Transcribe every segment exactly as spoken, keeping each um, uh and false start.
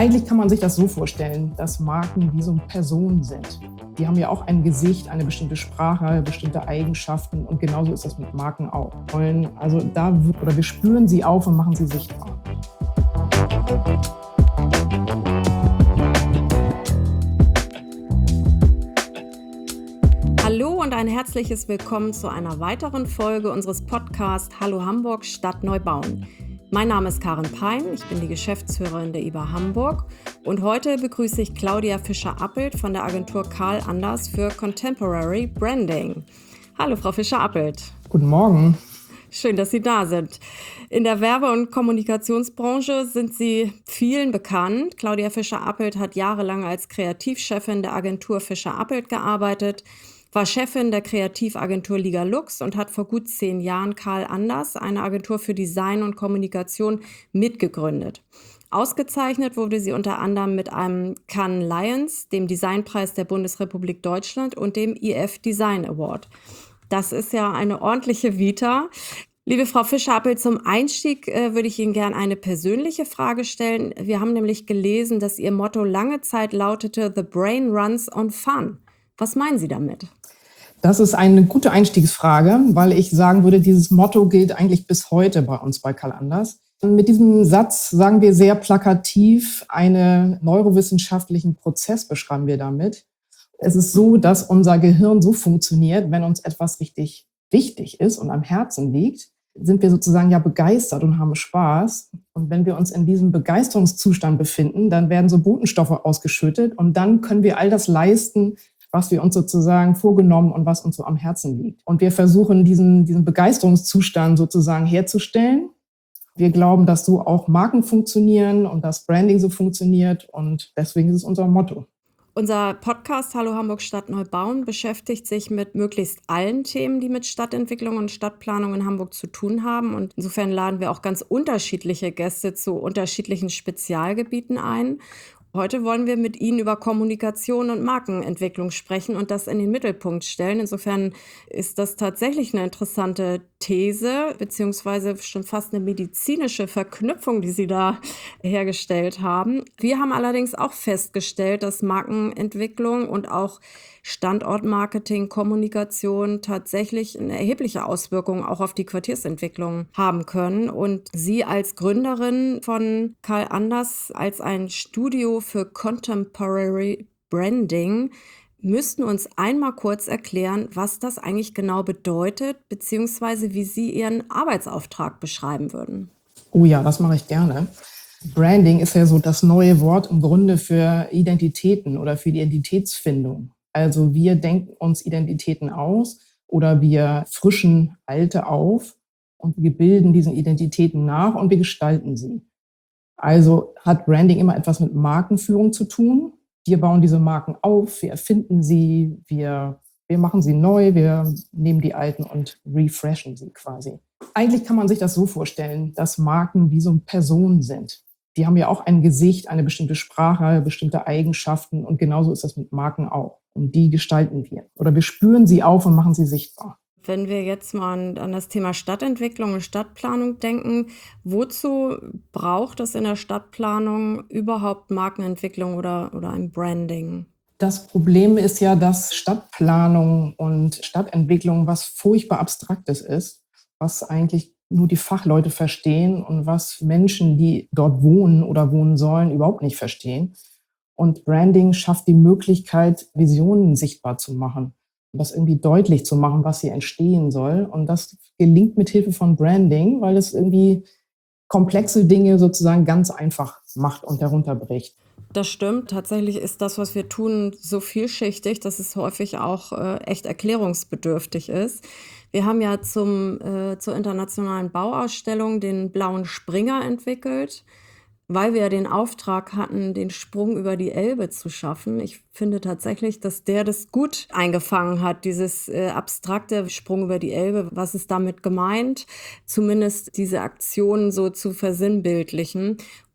Eigentlich kann man sich das so vorstellen, dass Marken wie so Personen sind. Die haben ja auch ein Gesicht, eine bestimmte Sprache, bestimmte Eigenschaften und genauso ist das mit Marken auch. Also da oder wir spüren sie auf und machen sie sichtbar. Hallo und ein herzliches Willkommen zu einer weiteren Folge unseres Podcasts Hallo Hamburg, Stadt neu bauen. Mein Name ist Karin Pein, ich bin die Geschäftsführerin der I B A Hamburg und heute begrüße ich Claudia Fischer-Appelt von der Agentur Karl Anders für Contemporary Branding. Hallo Frau Fischer-Appelt. Guten Morgen. Schön, dass Sie da sind. In der Werbe- und Kommunikationsbranche sind Sie vielen bekannt. Claudia Fischer-Appelt hat jahrelang als Kreativchefin der Agentur Fischer-Appelt gearbeitet, war Chefin der Kreativagentur Liga Lux und hat vor gut zehn Jahren Karl Anders, eine Agentur für Design und Kommunikation, mitgegründet. Ausgezeichnet wurde sie unter anderem mit einem Cannes Lions, dem Designpreis der Bundesrepublik Deutschland und dem I F Design Award. Das ist ja eine ordentliche Vita. Liebe Frau Fischer-Appelt, zum Einstieg äh, würde ich Ihnen gerne eine persönliche Frage stellen. Wir haben nämlich gelesen, dass Ihr Motto lange Zeit lautete The Brain Runs on Fun. Was meinen Sie damit? Das ist eine gute Einstiegsfrage, weil ich sagen würde, dieses Motto gilt eigentlich bis heute bei uns bei Karl Anders. Mit diesem Satz sagen wir sehr plakativ, einen neurowissenschaftlichen Prozess beschreiben wir damit. Es ist so, dass unser Gehirn so funktioniert, wenn uns etwas richtig wichtig ist und am Herzen liegt, sind wir sozusagen ja begeistert und haben Spaß. Und wenn wir uns in diesem Begeisterungszustand befinden, dann werden so Botenstoffe ausgeschüttet und dann können wir all das leisten, was wir uns sozusagen vorgenommen und was uns so am Herzen liegt. Und wir versuchen, diesen, diesen Begeisterungszustand sozusagen herzustellen. Wir glauben, dass so auch Marken funktionieren und dass Branding so funktioniert und deswegen ist es unser Motto. Unser Podcast Hallo Hamburg, Stadt neu bauen beschäftigt sich mit möglichst allen Themen, die mit Stadtentwicklung und Stadtplanung in Hamburg zu tun haben. Und insofern laden wir auch ganz unterschiedliche Gäste zu unterschiedlichen Spezialgebieten ein. Heute wollen wir mit Ihnen über Kommunikation und Markenentwicklung sprechen und das in den Mittelpunkt stellen. Insofern ist das tatsächlich eine interessante These, beziehungsweise schon fast eine medizinische Verknüpfung, die Sie da hergestellt haben. Wir haben allerdings auch festgestellt, dass Markenentwicklung und auch Standortmarketing, Kommunikation tatsächlich eine erhebliche Auswirkung auch auf die Quartiersentwicklung haben können. Und Sie als Gründerin von Karl Anders, als ein Studio für Contemporary Branding, müssten uns einmal kurz erklären, was das eigentlich genau bedeutet, beziehungsweise wie Sie Ihren Arbeitsauftrag beschreiben würden. Oh ja, das mache ich gerne. Branding ist ja so das neue Wort im Grunde für Identitäten oder für die Identitätsfindung. Also wir denken uns Identitäten aus oder wir frischen alte auf und wir bilden diesen Identitäten nach und wir gestalten sie. Also hat Branding immer etwas mit Markenführung zu tun. Wir bauen diese Marken auf, wir erfinden sie, wir, wir machen sie neu, wir nehmen die alten und refreshen sie quasi. Eigentlich kann man sich das so vorstellen, dass Marken wie so Personen sind. Die haben ja auch ein Gesicht, eine bestimmte Sprache, bestimmte Eigenschaften und genauso ist das mit Marken auch. Und die gestalten wir. Oder wir spüren sie auf und machen sie sichtbar. Wenn wir jetzt mal an das Thema Stadtentwicklung und Stadtplanung denken, wozu braucht es in der Stadtplanung überhaupt Markenentwicklung oder, oder ein Branding? Das Problem ist ja, dass Stadtplanung und Stadtentwicklung was furchtbar Abstraktes ist, was eigentlich nur die Fachleute verstehen und was Menschen, die dort wohnen oder wohnen sollen, überhaupt nicht verstehen. Und Branding schafft die Möglichkeit, Visionen sichtbar zu machen und das irgendwie deutlich zu machen, was hier entstehen soll. Und das gelingt mit Hilfe von Branding, weil es irgendwie komplexe Dinge sozusagen ganz einfach macht und herunterbricht. Das stimmt. Tatsächlich ist das, was wir tun, so vielschichtig, dass es häufig auch äh, echt erklärungsbedürftig ist. Wir haben ja zum, äh, zur internationalen Bauausstellung den Blauen Springer entwickelt, weil wir ja den Auftrag hatten, den Sprung über die Elbe zu schaffen. Ich finde tatsächlich, dass der das gut eingefangen hat, dieses äh, abstrakte Sprung über die Elbe. Was ist damit gemeint? Zumindest diese Aktion so zu versinnbildlichen.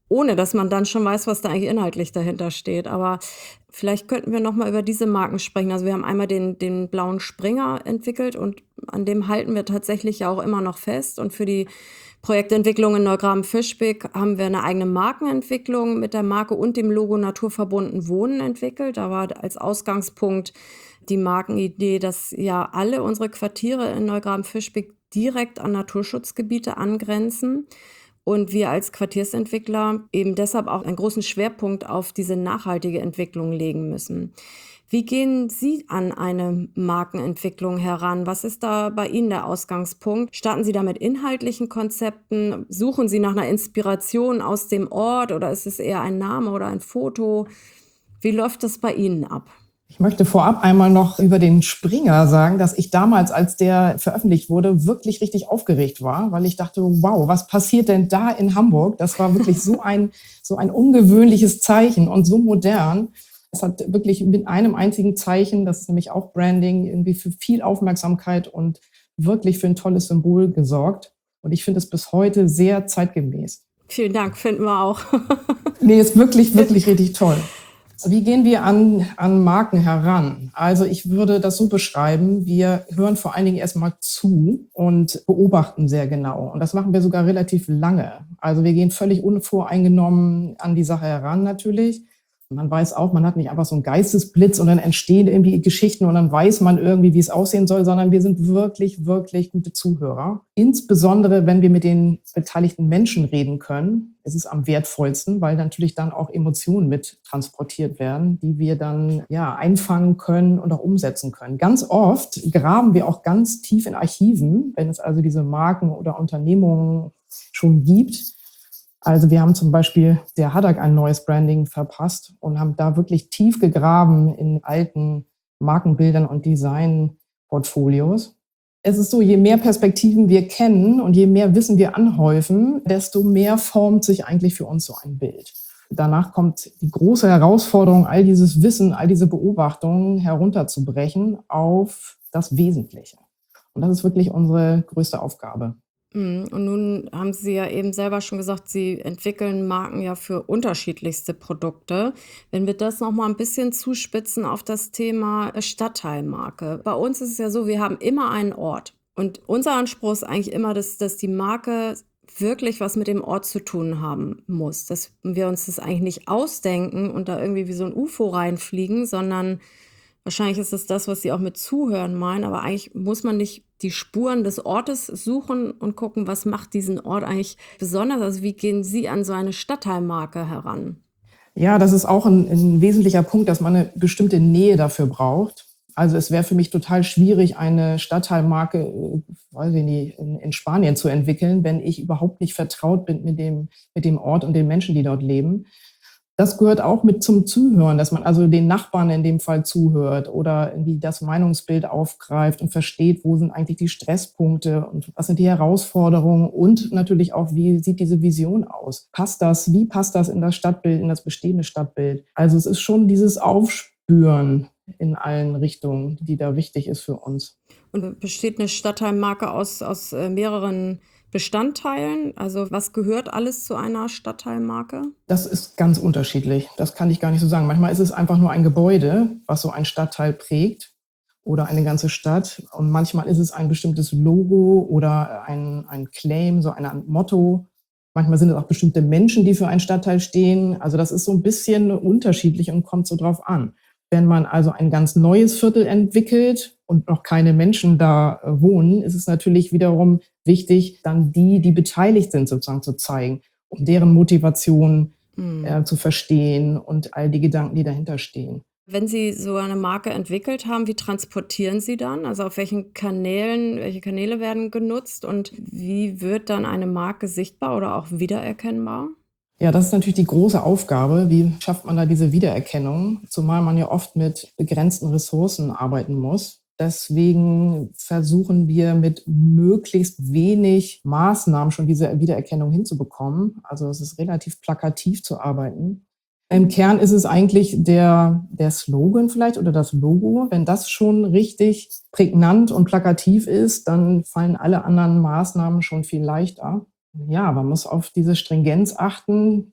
ohne dass man dann schon weiß, was da eigentlich inhaltlich dahinter steht. Aber vielleicht könnten wir noch mal über diese Marken sprechen. Also, wir haben einmal den den blauen Springer entwickelt und an dem halten wir tatsächlich ja auch immer noch fest. Und für die Projektentwicklung in Neugraben-Fischbeck haben wir eine eigene Markenentwicklung mit der Marke und dem Logo Naturverbunden Wohnen entwickelt. Da war als Ausgangspunkt die Markenidee, dass ja alle unsere Quartiere in Neugraben-Fischbeck direkt an Naturschutzgebiete angrenzen und wir als Quartiersentwickler eben deshalb auch einen großen Schwerpunkt auf diese nachhaltige Entwicklung legen müssen. Wie gehen Sie an eine Markenentwicklung heran? Was ist da bei Ihnen der Ausgangspunkt? Starten Sie da mit inhaltlichen Konzepten? Suchen Sie nach einer Inspiration aus dem Ort oder ist es eher ein Name oder ein Foto? Wie läuft das bei Ihnen ab? Ich möchte vorab einmal noch über den Springer sagen, dass ich damals, als der veröffentlicht wurde, wirklich richtig aufgeregt war, weil ich dachte, wow, was passiert denn da in Hamburg? Das war wirklich so ein, so ein ungewöhnliches Zeichen und so modern. Es hat wirklich mit einem einzigen Zeichen, das ist nämlich auch Branding, irgendwie für viel Aufmerksamkeit und wirklich für ein tolles Symbol gesorgt. Und ich finde es bis heute sehr zeitgemäß. Vielen Dank, finden wir auch. Nee, ist wirklich, wirklich richtig toll. Wie gehen wir an, an Marken heran? Also ich würde das so beschreiben, wir hören vor allen Dingen erstmal zu und beobachten sehr genau. Und das machen wir sogar relativ lange. Also wir gehen völlig unvoreingenommen an die Sache heran natürlich. Man weiß auch, man hat nicht einfach so einen Geistesblitz und dann entstehen irgendwie Geschichten und dann weiß man irgendwie, wie es aussehen soll, sondern wir sind wirklich, wirklich gute Zuhörer. Insbesondere, wenn wir mit den beteiligten Menschen reden können, ist es am wertvollsten, weil natürlich dann auch Emotionen mit transportiert werden, die wir dann ja einfangen können und auch umsetzen können. Ganz oft graben wir auch ganz tief in Archiven, wenn es also diese Marken oder Unternehmungen schon gibt. Also wir haben zum Beispiel der Haddock ein neues Branding verpasst und haben da wirklich tief gegraben in alten Markenbildern und Designportfolios. Es ist so, je mehr Perspektiven wir kennen und je mehr Wissen wir anhäufen, desto mehr formt sich eigentlich für uns so ein Bild. Danach kommt die große Herausforderung, all dieses Wissen, all diese Beobachtungen herunterzubrechen auf das Wesentliche. Und das ist wirklich unsere größte Aufgabe. Mhm, und nun haben Sie ja eben selber schon gesagt, Sie entwickeln Marken ja für unterschiedlichste Produkte. Wenn wir das noch mal ein bisschen zuspitzen auf das Thema äh, Stadtteilmarke. Bei uns ist es ja so, wir haben immer einen Ort und unser Anspruch ist eigentlich immer, dass dass die Marke wirklich was mit dem Ort zu tun haben muss, dass wir uns das eigentlich nicht ausdenken und da irgendwie wie so ein U F O reinfliegen, sondern wahrscheinlich ist es das, was Sie auch mit Zuhören meinen, aber eigentlich muss man nicht die Spuren des Ortes suchen und gucken, was macht diesen Ort eigentlich besonders? Also, wie gehen Sie an so eine Stadtteilmarke heran? Ja, das ist auch ein, ein wesentlicher Punkt, dass man eine bestimmte Nähe dafür braucht. Also es wäre für mich total schwierig, eine Stadtteilmarke, äh, weiß ich nicht, in, in Spanien zu entwickeln, wenn ich überhaupt nicht vertraut bin mit dem, mit dem Ort und den Menschen, die dort leben. Das gehört auch mit zum Zuhören, dass man also den Nachbarn in dem Fall zuhört oder irgendwie das Meinungsbild aufgreift und versteht, wo sind eigentlich die Stresspunkte und was sind die Herausforderungen und natürlich auch, wie sieht diese Vision aus? Passt das? Wie passt das in das Stadtbild, in das bestehende Stadtbild? Also es ist schon dieses Aufspüren in allen Richtungen, die da wichtig ist für uns. Und besteht eine Stadtteilmarke aus aus, äh, mehreren Bestandteilen? Also, was gehört alles zu einer Stadtteilmarke? Das ist ganz unterschiedlich. Das kann ich gar nicht so sagen. Manchmal ist es einfach nur ein Gebäude, was so ein Stadtteil prägt oder eine ganze Stadt. Und manchmal ist es ein bestimmtes Logo oder ein, ein Claim, so ein Motto. Manchmal sind es auch bestimmte Menschen, die für einen Stadtteil stehen. Also das ist so ein bisschen unterschiedlich und kommt so drauf an. Wenn man also ein ganz neues Viertel entwickelt und noch keine Menschen da äh, wohnen, ist es natürlich wiederum wichtig, dann die, die beteiligt sind, sozusagen zu zeigen, um deren Motivation Mhm. äh, zu verstehen und all die Gedanken, die dahinter stehen. Wenn Sie so eine Marke entwickelt haben, wie transportieren Sie dann? Also, auf welchen Kanälen welche Kanäle werden genutzt und wie wird dann eine Marke sichtbar oder auch wiedererkennbar? Ja, das ist natürlich die große Aufgabe. Wie schafft man da diese Wiedererkennung? Zumal man ja oft mit begrenzten Ressourcen arbeiten muss. Deswegen versuchen wir mit möglichst wenig Maßnahmen schon diese Wiedererkennung hinzubekommen. Also es ist relativ plakativ zu arbeiten. Im Kern ist es eigentlich der, der Slogan vielleicht oder das Logo. Wenn das schon richtig prägnant und plakativ ist, dann fallen alle anderen Maßnahmen schon viel leichter. Ja, man muss auf diese Stringenz achten.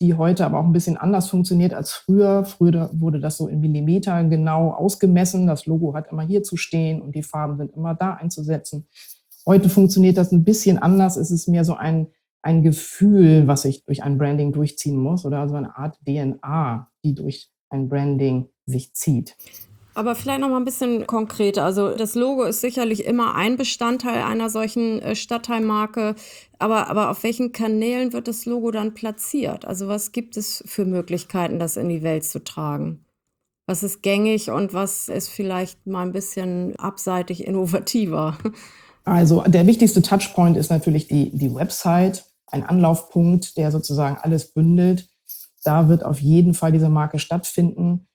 die heute aber auch ein bisschen anders funktioniert als früher. Früher wurde das so in Millimeter genau ausgemessen. Das Logo hat immer hier zu stehen und die Farben sind immer da einzusetzen. Heute funktioniert das ein bisschen anders. Es ist mehr so ein, ein Gefühl, was sich durch ein Branding durchziehen muss oder so eine Art D N A, die durch ein Branding sich zieht. Aber vielleicht noch mal ein bisschen konkreter. Also, das Logo ist sicherlich immer ein Bestandteil einer solchen, äh, Stadtteilmarke, aber aber auf welchen Kanälen wird das Logo dann platziert? Also, was gibt es für Möglichkeiten, das in die Welt zu tragen? Was ist gängig und was ist vielleicht mal ein bisschen abseitig innovativer? Also der wichtigste Touchpoint ist natürlich die, die Website, ein Anlaufpunkt, der sozusagen alles bündelt. Da wird auf jeden Fall diese Marke stattfinden.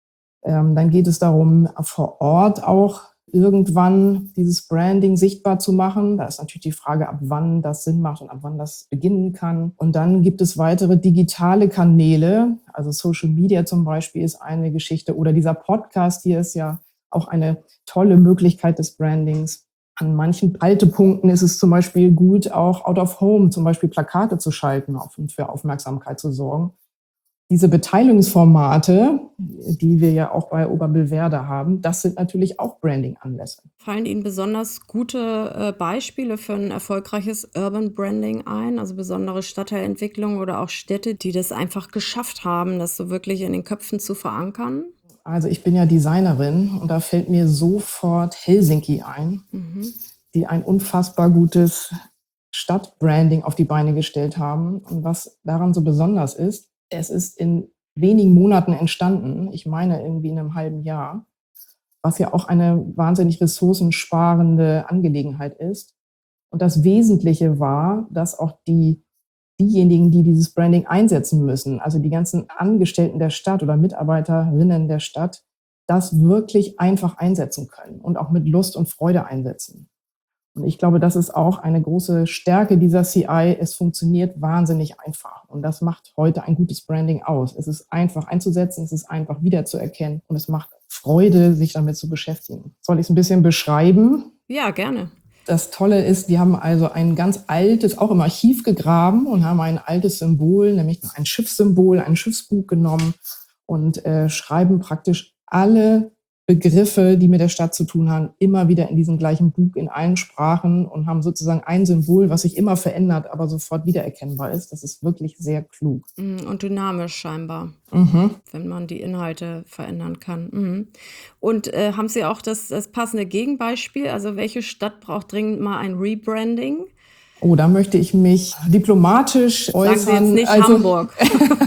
Ähm, dann geht es darum, vor Ort auch irgendwann dieses Branding sichtbar zu machen. Da ist natürlich die Frage, ab wann das Sinn macht und ab wann das beginnen kann. Und dann gibt es weitere digitale Kanäle. Also Social Media zum Beispiel ist eine Geschichte. Oder dieser Podcast hier ist ja auch eine tolle Möglichkeit des Brandings. An manchen Haltepunkten ist es zum Beispiel gut, auch out of home zum Beispiel Plakate zu schalten und für Aufmerksamkeit zu sorgen. Diese Beteiligungsformate, die wir ja auch bei Oberbillwerder haben, das sind natürlich auch Branding-Anlässe. Fallen Ihnen besonders gute, äh, Beispiele für ein erfolgreiches Urban Branding ein, also besondere Stadtteilentwicklungen oder auch Städte, die das einfach geschafft haben, das so wirklich in den Köpfen zu verankern? Also ich bin ja Designerin und da fällt mir sofort Helsinki ein, Mhm. die ein unfassbar gutes Stadtbranding auf die Beine gestellt haben. Und was daran so besonders ist, es ist in wenigen Monaten entstanden, ich meine irgendwie in einem halben Jahr, was ja auch eine wahnsinnig ressourcensparende Angelegenheit ist. Und das Wesentliche war, dass auch die, diejenigen, die dieses Branding einsetzen müssen, also die ganzen Angestellten der Stadt oder Mitarbeiterinnen der Stadt, das wirklich einfach einsetzen können und auch mit Lust und Freude einsetzen. Und ich glaube, das ist auch eine große Stärke dieser C I. Es funktioniert wahnsinnig einfach. Und das macht heute ein gutes Branding aus. Es ist einfach einzusetzen, es ist einfach wiederzuerkennen und es macht Freude, sich damit zu beschäftigen. Soll ich es ein bisschen beschreiben? Ja, gerne. Das Tolle ist, wir haben also ein ganz altes, auch im Archiv gegraben und haben ein altes Symbol, nämlich ein Schiffssymbol, ein Schiffsbug genommen und äh, schreiben praktisch alle Begriffe, die mit der Stadt zu tun haben, immer wieder in diesem gleichen Bug in allen Sprachen und haben sozusagen ein Symbol, was sich immer verändert, aber sofort wiedererkennbar ist. Das ist wirklich sehr klug. Mhm, und dynamisch scheinbar, Mhm. wenn man die Inhalte verändern kann. Mhm. Und, äh, haben Sie auch das das passende Gegenbeispiel? Also, welche Stadt braucht dringend mal ein Rebranding? Oh, da möchte ich mich diplomatisch Sagen Sie jetzt äußern. nicht Also, Hamburg.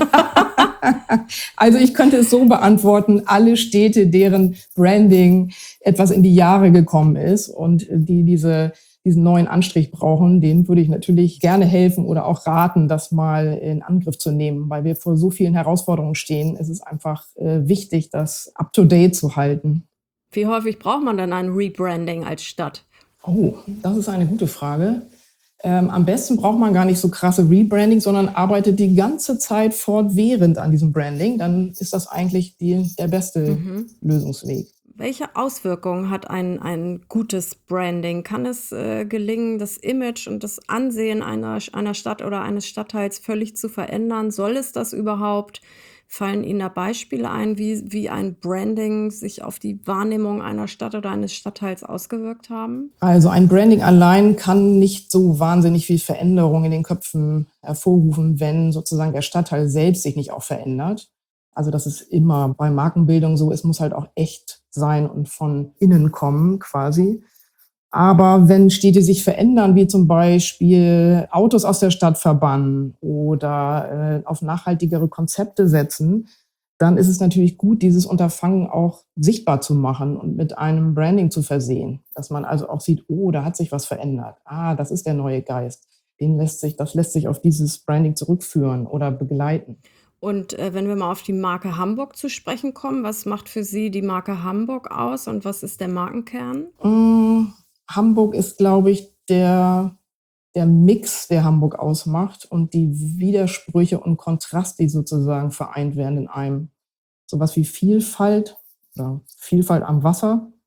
also ich könnte es so beantworten, alle Städte, deren Branding etwas in die Jahre gekommen ist und die diese, diesen neuen Anstrich brauchen, denen würde ich natürlich gerne helfen oder auch raten, das mal in Angriff zu nehmen, weil wir vor so vielen Herausforderungen stehen. Es ist einfach äh, wichtig, das up-to-date zu halten. Wie häufig braucht man dann ein Rebranding als Stadt? Oh, das ist eine gute Frage. Ähm, am besten braucht man gar nicht so krasse Rebranding, sondern arbeitet die ganze Zeit fortwährend an diesem Branding. Dann ist das eigentlich die, der beste Mhm. Lösungsweg. Welche Auswirkungen hat ein ein gutes Branding? Kann es, äh, gelingen, das Image und das Ansehen einer einer Stadt oder eines Stadtteils völlig zu verändern? Soll es das überhaupt? Fallen Ihnen da Beispiele ein, wie wie ein Branding sich auf die Wahrnehmung einer Stadt oder eines Stadtteils ausgewirkt haben? Also ein Branding allein kann nicht so wahnsinnig viel Veränderung in den Köpfen hervorrufen, wenn sozusagen der Stadtteil selbst sich nicht auch verändert. Also das ist immer bei Markenbildung so, es muss halt auch echt sein und von innen kommen quasi. Aber wenn Städte sich verändern, wie zum Beispiel Autos aus der Stadt verbannen oder äh, auf nachhaltigere Konzepte setzen, dann ist es natürlich gut, dieses Unterfangen auch sichtbar zu machen und mit einem Branding zu versehen. Dass man also auch sieht, oh, da hat sich was verändert. Ah, das ist der neue Geist. Den lässt sich, das lässt sich auf dieses Branding zurückführen oder begleiten. Und, äh, wenn wir mal auf die Marke Hamburg zu sprechen kommen, was macht für Sie die Marke Hamburg aus und was ist der Markenkern? Mm, Hamburg ist, glaube ich, der, der Mix, der Hamburg ausmacht und die Widersprüche und Kontrast, die sozusagen vereint werden in einem. Sowas wie Vielfalt oder Vielfalt am Wasser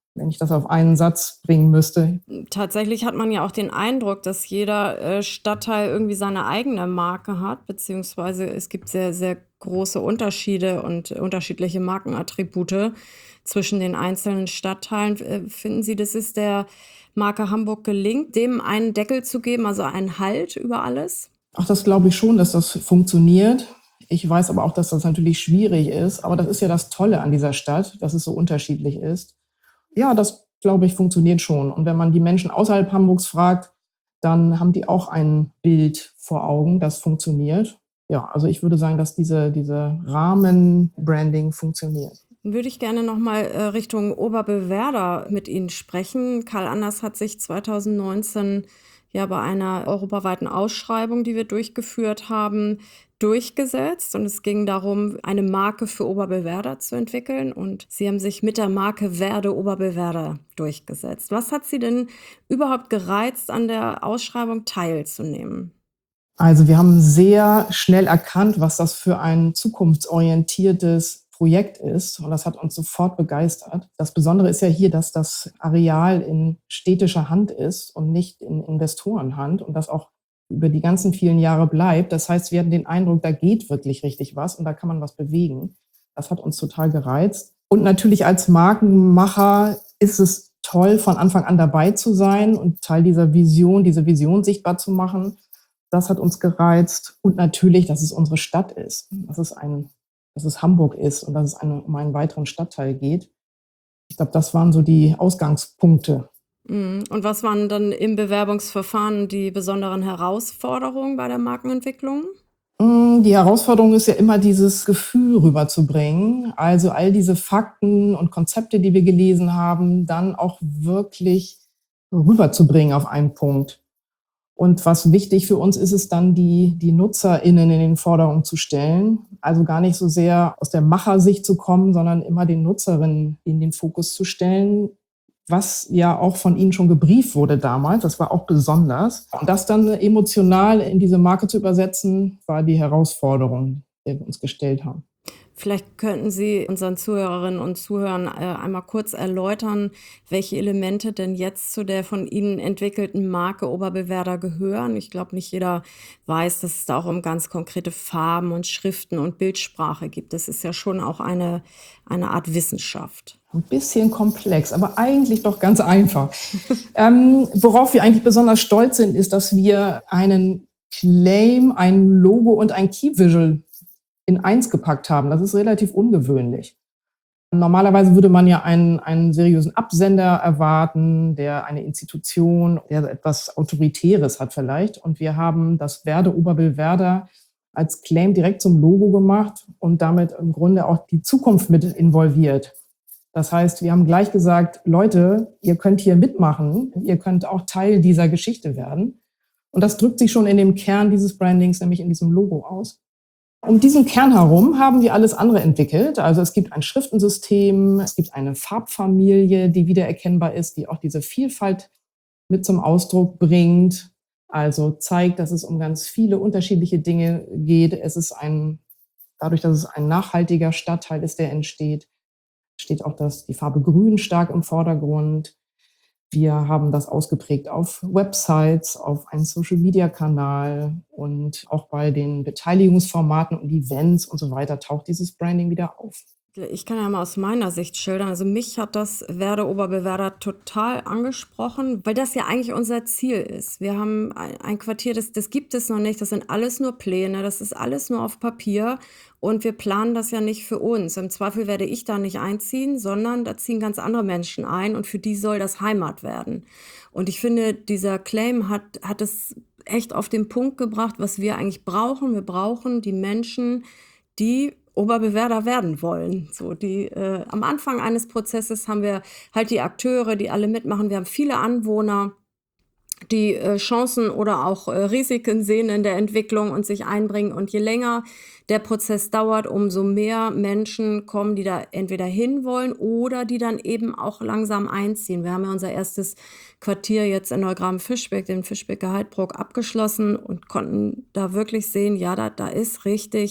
wenn ich das auf einen Satz bringen müsste. Tatsächlich hat man ja auch den Eindruck, dass jeder äh, Stadtteil irgendwie seine eigene Marke hat, beziehungsweise es gibt sehr, sehr große Unterschiede und unterschiedliche Markenattribute zwischen den einzelnen Stadtteilen. Äh, Finden Sie, das ist der Marke Hamburg gelingt, dem einen Deckel zu geben, also einen Halt über alles? Ach, das glaube ich schon, dass das funktioniert. Ich weiß aber auch, dass das natürlich schwierig ist. Aber das ist ja das Tolle an dieser Stadt, dass es so unterschiedlich ist. Ja, das glaube ich funktioniert schon. Und wenn man die Menschen außerhalb Hamburgs fragt, dann haben die auch ein Bild vor Augen, das funktioniert. Ja, also ich würde sagen, dass diese, diese Rahmenbranding funktioniert. Dann würde ich gerne noch mal äh, Richtung Oberbewerder mit Ihnen sprechen. Karl Anders hat sich zwanzig neunzehn ja bei einer europaweiten Ausschreibung, die wir durchgeführt haben, durchgesetzt. Und es ging darum, eine Marke für Oberbewerder zu entwickeln. Und Sie haben sich mit der Marke Werde Oberbewerder durchgesetzt. Was hat Sie denn überhaupt gereizt, an der Ausschreibung teilzunehmen? Also wir haben sehr schnell erkannt, was das für ein zukunftsorientiertes Projekt ist. Und das hat uns sofort begeistert. Das Besondere ist ja hier, dass das Areal in städtischer Hand ist und nicht in Investorenhand und das auch über die ganzen vielen Jahre bleibt. Das heißt, wir hatten den Eindruck, da geht wirklich richtig was und da kann man was bewegen. Das hat uns total gereizt. Und natürlich als Markenmacher ist es toll, von Anfang an dabei zu sein und Teil dieser Vision, diese Vision sichtbar zu machen. Das hat uns gereizt. Und natürlich, dass es unsere Stadt ist. Dass es, ein, dass es Hamburg ist und dass es eine, um einen weiteren Stadtteil geht. Ich glaube, das waren so die Ausgangspunkte. Mhm. Und was waren dann im Bewerbungsverfahren die besonderen Herausforderungen bei der Markenentwicklung? Mm, Die Herausforderung ist ja immer, dieses Gefühl rüberzubringen. Also all diese Fakten und Konzepte, die wir gelesen haben, dann auch wirklich rüberzubringen auf einen Punkt. Und was wichtig für uns ist, ist dann, die, die NutzerInnen in den Vordergrund zu stellen. Also gar nicht so sehr aus der Machersicht zu kommen, sondern immer den Nutzerinnen in den Fokus zu stellen, was ja auch von ihnen schon gebrieft wurde damals. Das war auch besonders. Und das dann emotional in diese Marke zu übersetzen, war die Herausforderung, die wir uns gestellt haben. Vielleicht könnten Sie unseren Zuhörerinnen und Zuhörern äh, einmal kurz erläutern, welche Elemente denn jetzt zu der von Ihnen entwickelten Marke Oberbewerder gehören. Ich glaube, nicht jeder weiß, dass es da auch um ganz konkrete Farben und Schriften und Bildsprache gibt. Das ist ja schon auch eine, eine Art Wissenschaft. Ein bisschen komplex, aber eigentlich doch ganz einfach. ähm, worauf wir eigentlich besonders stolz sind, ist, dass wir einen Claim, ein Logo und ein Key Visual in eins gepackt haben. Das ist relativ ungewöhnlich. Normalerweise würde man ja einen, einen seriösen Absender erwarten, der eine Institution, der etwas Autoritäres hat vielleicht. Und wir haben das Werde Oberbewerder als Claim direkt zum Logo gemacht und damit im Grunde auch die Zukunft mit involviert. Das heißt, wir haben gleich gesagt, Leute, ihr könnt hier mitmachen, ihr könnt auch Teil dieser Geschichte werden. Und das drückt sich schon in dem Kern dieses Brandings, nämlich in diesem Logo aus. Um diesen Kern herum haben wir alles andere entwickelt. Also es gibt ein Schriftensystem, es gibt eine Farbfamilie, die wiedererkennbar ist, die auch diese Vielfalt mit zum Ausdruck bringt. Also zeigt, dass es um ganz viele unterschiedliche Dinge geht. Es ist ein, dadurch, dass es ein nachhaltiger Stadtteil ist, der entsteht, steht auch das, die Farbe Grün stark im Vordergrund. Wir haben das ausgeprägt auf Websites, auf einen Social-Media-Kanal und auch bei den Beteiligungsformaten und Events und so weiter taucht dieses Branding wieder auf. Ich kann ja mal aus meiner Sicht schildern. Also mich hat das Werde Oberbewerder total angesprochen, weil das ja eigentlich unser Ziel ist. Wir haben ein, ein Quartier, das, das gibt es noch nicht. Das sind alles nur Pläne, das ist alles nur auf Papier. Und wir planen das ja nicht für uns. Im Zweifel werde ich da nicht einziehen, sondern da ziehen ganz andere Menschen ein und für die soll das Heimat werden. Und ich finde, dieser Claim hat, hat es echt auf den Punkt gebracht, was wir eigentlich brauchen. Wir brauchen die Menschen, die Oberbewerder werden wollen. So, die, äh, am Anfang eines Prozesses haben wir halt die Akteure, die alle mitmachen. Wir haben viele Anwohner, die äh, Chancen oder auch äh, Risiken sehen in der Entwicklung und sich einbringen. Und je länger der Prozess dauert, umso mehr Menschen kommen, die da entweder hinwollen oder die dann eben auch langsam einziehen. Wir haben ja unser erstes Quartier jetzt in Neugraben-Fischbeck, den Fischbecker Heidbruck, abgeschlossen und konnten da wirklich sehen, ja, da, da ist richtig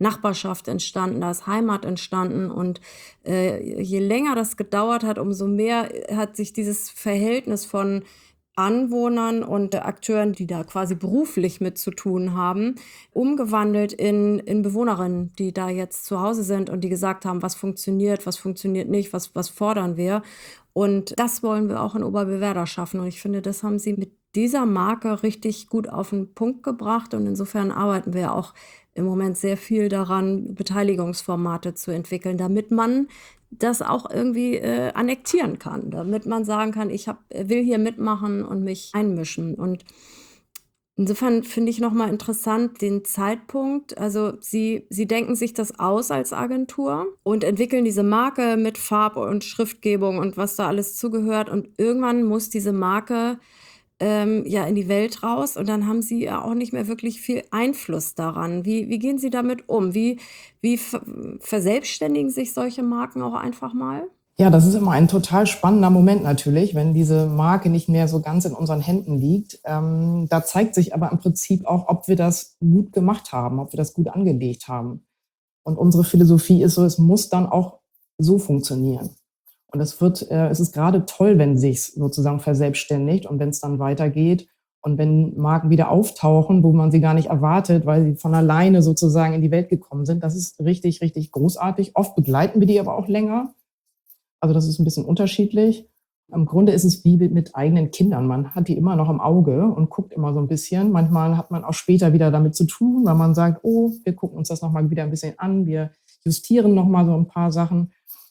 Nachbarschaft entstanden, da ist Heimat entstanden. Und äh, je länger das gedauert hat, umso mehr hat sich dieses Verhältnis von Anwohnern und Akteuren, die da quasi beruflich mit zu tun haben, umgewandelt in, in Bewohnerinnen, die da jetzt zu Hause sind und die gesagt haben, was funktioniert, was funktioniert nicht, was, was fordern wir. Und das wollen wir auch in Oberbewerder schaffen. Und ich finde, das haben sie mit dieser Marke richtig gut auf den Punkt gebracht. Und insofern arbeiten wir auch im Moment sehr viel daran, Beteiligungsformate zu entwickeln, damit man das auch irgendwie äh, annektieren kann, damit man sagen kann, ich hab, will hier mitmachen und mich einmischen. Und insofern finde ich nochmal interessant den Zeitpunkt. Also Sie, Sie denken sich das aus als Agentur und entwickeln diese Marke mit Farb- und Schriftgebung und was da alles zugehört. Und irgendwann muss diese Marke ähm, ja in die Welt raus und dann haben Sie ja auch nicht mehr wirklich viel Einfluss daran. Wie, wie gehen Sie damit um? Wie, wie ver verselbstständigen sich solche Marken auch einfach mal? Ja, das ist immer ein total spannender Moment natürlich, wenn diese Marke nicht mehr so ganz in unseren Händen liegt. Ähm, da zeigt sich aber im Prinzip auch, ob wir das gut gemacht haben, ob wir das gut angelegt haben. Und unsere Philosophie ist so, es muss dann auch so funktionieren. Und es wird, äh, es ist gerade toll, wenn sich's sozusagen verselbstständigt und wenn es dann weitergeht und wenn Marken wieder auftauchen, wo man sie gar nicht erwartet, weil sie von alleine sozusagen in die Welt gekommen sind. Das ist richtig, richtig großartig. Oft begleiten wir die aber auch länger. Also das ist ein bisschen unterschiedlich. Im Grunde ist es wie mit eigenen Kindern. Man hat die immer noch im Auge und guckt immer so ein bisschen. Manchmal hat man auch später wieder damit zu tun, weil man sagt, oh, wir gucken uns das noch mal wieder ein bisschen an, wir justieren noch mal so ein paar Sachen.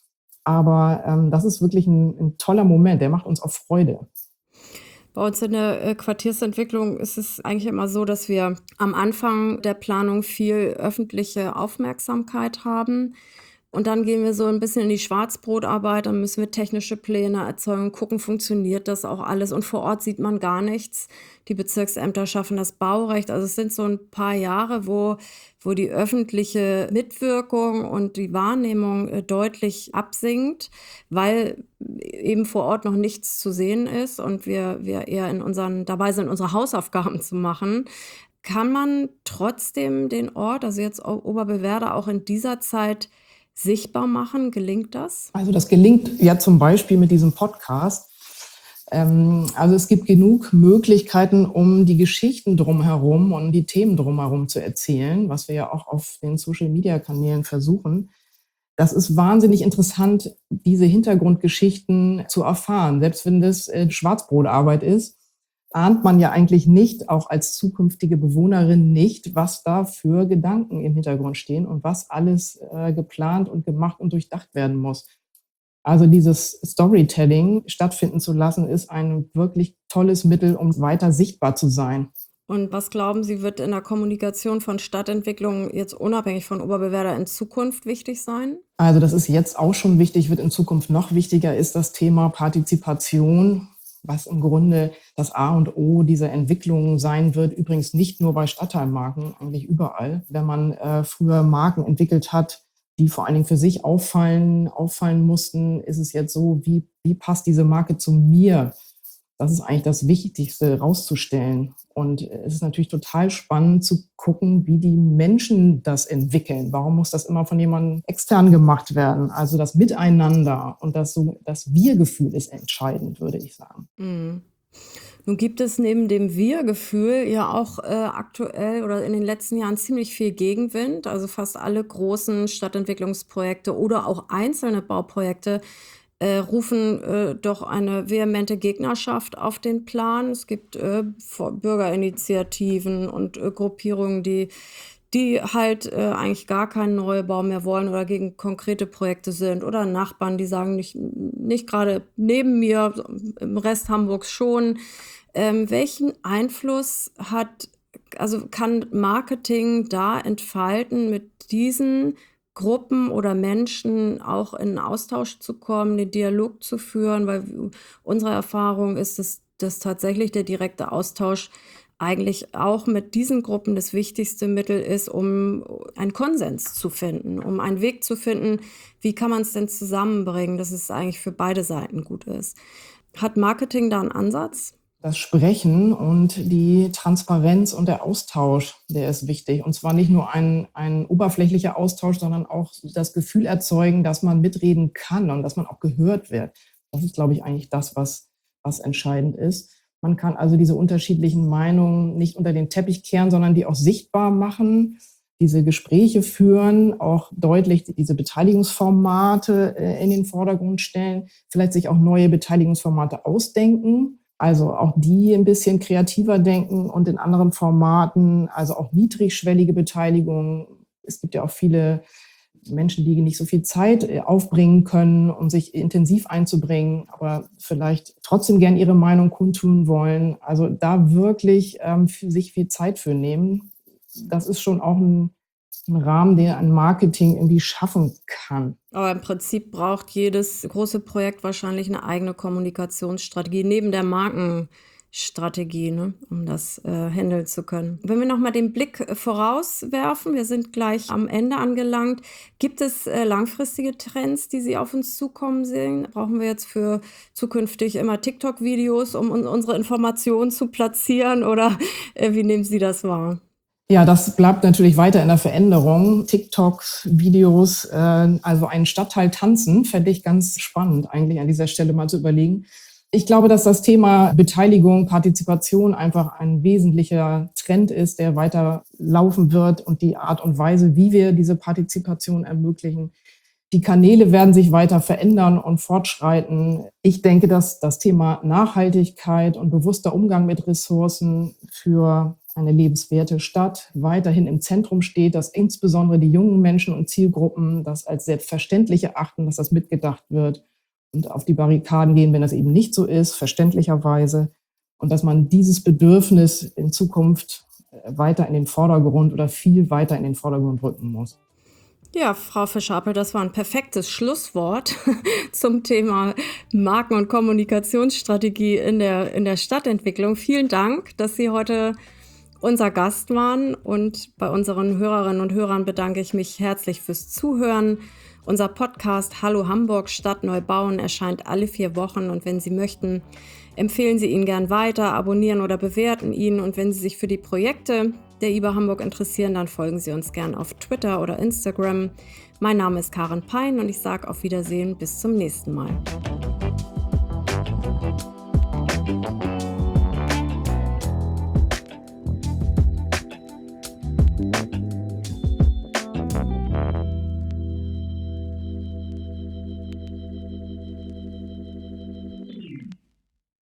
Aber ähm, das ist wirklich ein, ein toller Moment, der macht uns auch Freude. Bei uns in der äh, Quartiersentwicklung ist es eigentlich immer so, dass wir am Anfang der Planung viel öffentliche Aufmerksamkeit haben. Und dann gehen wir so ein bisschen in die Schwarzbrotarbeit, dann müssen wir technische Pläne erzeugen, gucken, funktioniert das auch alles. Und vor Ort sieht man gar nichts. Die Bezirksämter schaffen das Baurecht. Also es sind so ein paar Jahre, wo, wo die öffentliche Mitwirkung und die Wahrnehmung äh, deutlich absinkt, weil eben vor Ort noch nichts zu sehen ist und wir, wir eher in unseren, dabei sind, unsere Hausaufgaben zu machen. Kann man trotzdem den Ort, also jetzt O- Oberbewerder, auch in dieser Zeit sichtbar machen? Gelingt das? Also das gelingt ja zum Beispiel mit diesem Podcast. Ähm, also es gibt genug Möglichkeiten, um die Geschichten drumherum und die Themen drumherum zu erzählen, was wir ja auch auf den Social-Media-Kanälen versuchen. Das ist wahnsinnig interessant, diese Hintergrundgeschichten zu erfahren. Selbst wenn das äh, Schwarzbrotarbeit ist, ahnt man ja eigentlich nicht, auch als zukünftige Bewohnerin nicht, was da für Gedanken im Hintergrund stehen und was alles äh, geplant und gemacht und durchdacht werden muss. Also dieses Storytelling stattfinden zu lassen, ist ein wirklich tolles Mittel, um weiter sichtbar zu sein. Und was glauben Sie, wird in der Kommunikation von Stadtentwicklung jetzt unabhängig von Oberbewerder in Zukunft wichtig sein? Also das ist jetzt auch schon wichtig, wird in Zukunft noch wichtiger, ist das Thema Partizipation, was im Grunde das A und O dieser Entwicklung sein wird. Übrigens nicht nur bei Stadtteilmarken, eigentlich überall. Wenn man äh, früher Marken entwickelt hat, die vor allen Dingen für sich auffallen, auffallen mussten, ist es jetzt so, wie, wie passt diese Marke zu mir? Das ist eigentlich das Wichtigste, rauszustellen. Und es ist natürlich total spannend zu gucken, wie die Menschen das entwickeln. Warum muss das immer von jemandem extern gemacht werden? Also das Miteinander und das, so, das Wir-Gefühl ist entscheidend, würde ich sagen. Mhm. Nun gibt es neben dem Wir-Gefühl ja auch äh, aktuell oder in den letzten Jahren ziemlich viel Gegenwind. Also fast alle großen Stadtentwicklungsprojekte oder auch einzelne Bauprojekte äh, rufen äh, doch eine vehemente Gegnerschaft auf den Plan. Es gibt äh, Vor- Bürgerinitiativen und äh, Gruppierungen, die, die halt äh, eigentlich gar keinen Neubau mehr wollen oder gegen konkrete Projekte sind oder Nachbarn, die sagen, nicht, nicht gerade neben mir, so im Rest Hamburgs schon. Ähm, welchen Einfluss hat, also kann Marketing da entfalten, mit diesen Gruppen oder Menschen auch in Austausch zu kommen, den Dialog zu führen? Weil w- unsere Erfahrung ist, dass, dass tatsächlich der direkte Austausch eigentlich auch mit diesen Gruppen das wichtigste Mittel ist, um einen Konsens zu finden, um einen Weg zu finden, wie kann man es denn zusammenbringen, dass es eigentlich für beide Seiten gut ist. Hat Marketing da einen Ansatz? das Sprechen und die Transparenz und der Austausch, der ist wichtig. Und zwar nicht nur ein, ein oberflächlicher Austausch, sondern auch das Gefühl erzeugen, dass man mitreden kann und dass man auch gehört wird. Das ist, glaube ich, eigentlich das, was, was entscheidend ist. Man kann also diese unterschiedlichen Meinungen nicht unter den Teppich kehren, sondern die auch sichtbar machen, diese Gespräche führen, auch deutlich diese Beteiligungsformate in den Vordergrund stellen, vielleicht sich auch neue Beteiligungsformate ausdenken. Also auch die ein bisschen kreativer denken und in anderen Formaten, also auch niedrigschwellige Beteiligung. Es gibt ja auch viele Menschen, die nicht so viel Zeit aufbringen können, um sich intensiv einzubringen, aber vielleicht trotzdem gern ihre Meinung kundtun wollen. Also da wirklich ähm, für sich viel Zeit für nehmen. Das ist schon auch ein, ein Rahmen, den ein Marketing irgendwie schaffen kann. Aber im Prinzip braucht jedes große Projekt wahrscheinlich eine eigene Kommunikationsstrategie neben der Markenstrategie, ne, um das äh, handeln zu können. Wenn wir nochmal den Blick äh, vorauswerfen, wir sind gleich am Ende angelangt. Gibt es äh, langfristige Trends, die Sie auf uns zukommen sehen? Brauchen wir jetzt für zukünftig immer TikTok-Videos, um un- unsere Informationen zu platzieren, oder äh, wie nehmen Sie das wahr? Ja, das bleibt natürlich weiter in der Veränderung. TikToks, Videos, äh, also einen Stadtteil tanzen, fände ich ganz spannend, eigentlich an dieser Stelle mal zu überlegen. Ich glaube, dass das Thema Beteiligung, Partizipation einfach ein wesentlicher Trend ist, der weiter laufen wird, und die Art und Weise, wie wir diese Partizipation ermöglichen. Die Kanäle werden sich weiter verändern und fortschreiten. Ich denke, dass das Thema Nachhaltigkeit und bewusster Umgang mit Ressourcen für eine lebenswerte Stadt weiterhin im Zentrum steht, dass insbesondere die jungen Menschen und Zielgruppen das als selbstverständlich erachten, dass das mitgedacht wird und auf die Barrikaden gehen, wenn das eben nicht so ist, verständlicherweise. Und dass man dieses Bedürfnis in Zukunft weiter in den Vordergrund oder viel weiter in den Vordergrund rücken muss. Ja, Frau Fischer-Appel, das war ein perfektes Schlusswort zum Thema Marken- und Kommunikationsstrategie in der, in der Stadtentwicklung. Vielen Dank, dass Sie heute unser Gast waren, und bei unseren Hörerinnen und Hörern bedanke ich mich herzlich fürs Zuhören. Unser Podcast Hallo Hamburg, Stadt neu bauen erscheint alle vier Wochen, und wenn Sie möchten, empfehlen Sie ihn gern weiter, abonnieren oder bewerten ihn, und wenn Sie sich für die Projekte der I B A Hamburg interessieren, dann folgen Sie uns gern auf Twitter oder Instagram. Mein Name ist Karin Pein und ich sage auf Wiedersehen, bis zum nächsten Mal.